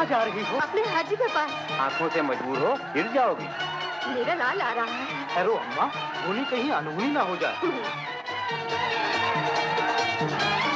कहाँ जा रही हो? अपने हाजी के पास। आंखों से मजबूर हो, गिर जाओगी। मेरा लाल आ रहा है। ठहरो अम्मा, होनी कहीं अनहोनी ना हो जाए।